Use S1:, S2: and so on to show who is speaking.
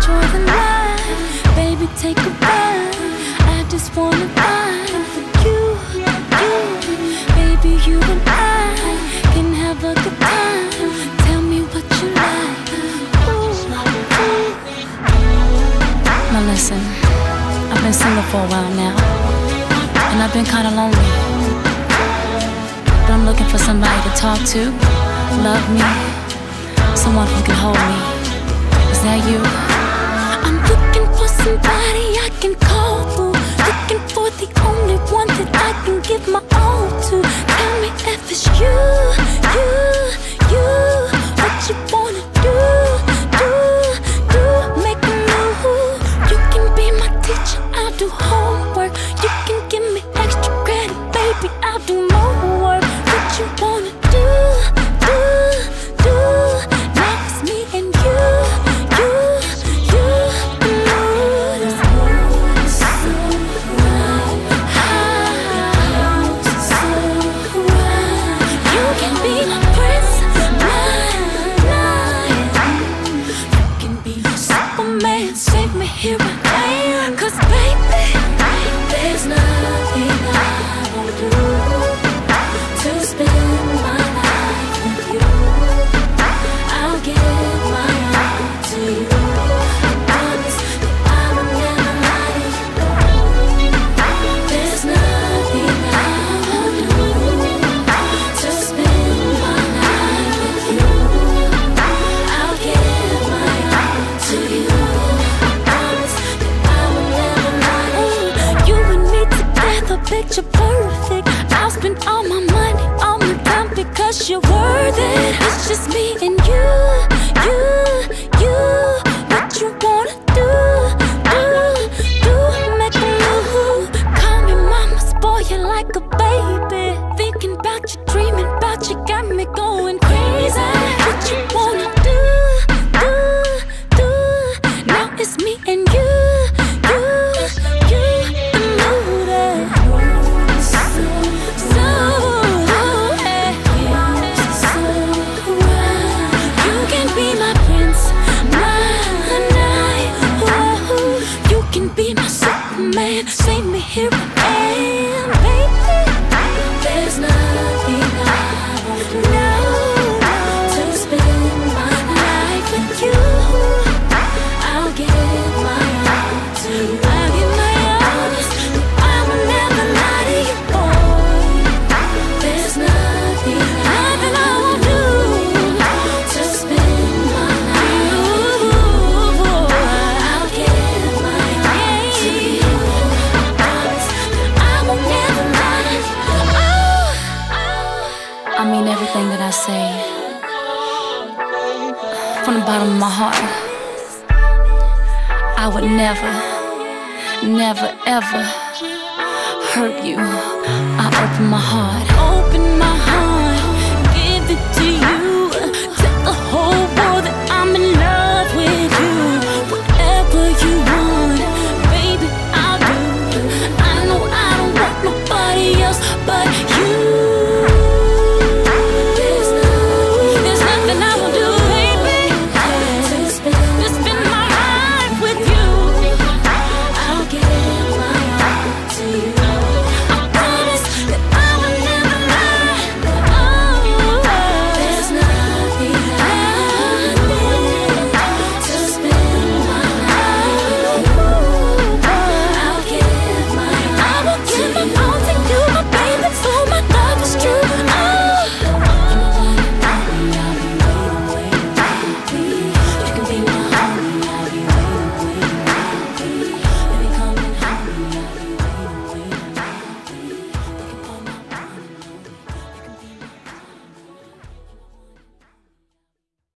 S1: enjoy the life. Baby, take a ride. I just wanna ride with you. Baby, you and I can have a good time. Tell me what you like. Now listen, I've been single for a while now, and I've been kinda lonely, but I'm looking for somebody to talk to, love me, someone who can hold me. Is that you? I'm looking for somebody I can call to, looking for the only one that I can give my all to. Tell me if it's you, what you wanna do, make a move. You can be my teacher, I'll do homework. You can give me extra credit, baby, I'll do more work. What you wanna do, now it's me and you, the mood is so right, so right. You can be my prince, you can be my Superman, save me, here I am. 'Cause baby, there's nothing I won't do to spend my life with you. I'll give my all to you. I promise that I will never lie to you. There's nothing I won't do to spend my life with you. I'll give my all to you. I promise that I will never lie to you. You and me together, picture perfect. I'll spend all my money, all my time, because you're worth it. It's just me and you. What you wanna do, make a move. Call me mama, spoil you like a baby. Thinking about you, dreaming about you, got me going crazy. What you wanna do, now it's me and you, the mood is so right. You can be my prince, my knight. You can be my Superman, save me, here I am, baby. There's nothing I won't do to spend my life with you. I'll give my all to you. I'll give my all. I will never lie to you, boy. There's nothing I won't do to spend my life with you. I'll give my all to you. I promise that I will never lie. I mean everything that I say, from the bottom of my heart. I would never, ever hurt you. I open my heart,